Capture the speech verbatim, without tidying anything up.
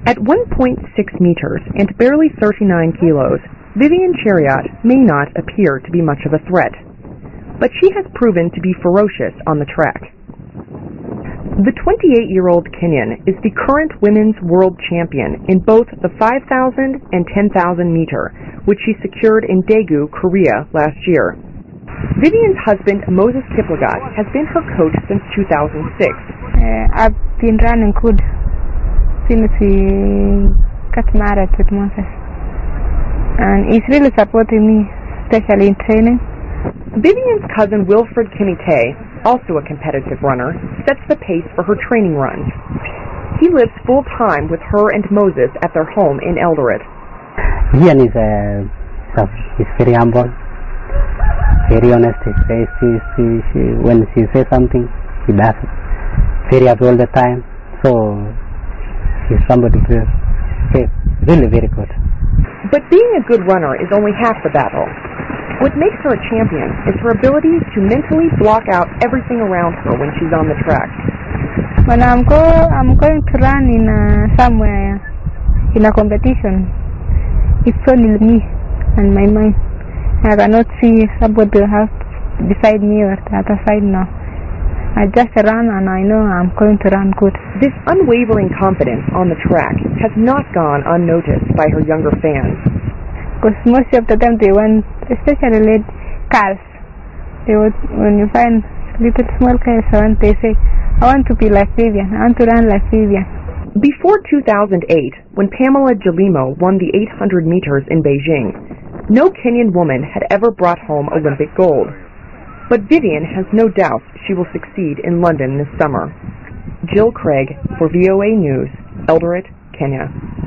At one point six meters and barely thirty-nine kilos, Vivian Cheruiyot may not appear to be much of a threat, but she has proven to be ferocious on the track. The twenty-eight-year-old Kenyan is the current women's world champion in both the five thousand and ten thousand meter, which she secured in Daegu, Korea last year. Vivian's husband, Moses Kiplagat, has been her coach since two thousand six. Uh, I've been running good since we got married with Moses, and he's really supporting me, especially in training. Vivian's cousin Wilfred Kimite, also a competitive runner, sets the pace for her training runs. He lives full-time with her and Moses at their home in Eldoret. Vivian is uh, tough. He's very humble, very honest. He says, she, she, she, when she says something, he does it. Very happy all the time. So he's somebody to say, really very good. But being a good runner is only half the battle. What makes her a champion is her ability to mentally block out everything around her when she's on the track. When I'm go, I'm going to run in uh, somewhere in a competition, it's only me and my mind. I cannot see somebody else beside me or the other side now. I just run and I know I'm going to run good. This unwavering confidence on the track has not gone unnoticed by her younger fans. Because most of the time they want, especially late cars, they would, when you find little small cars, they say, I want to be like Vivian, I want to run like Vivian. Before two thousand eight, when Pamela Gelimo won the eight hundred meters in Beijing, no Kenyan woman had ever brought home Olympic gold. But Vivian has no doubt she will succeed in London this summer. Jill Craig for V O A News, Eldoret, Kenya.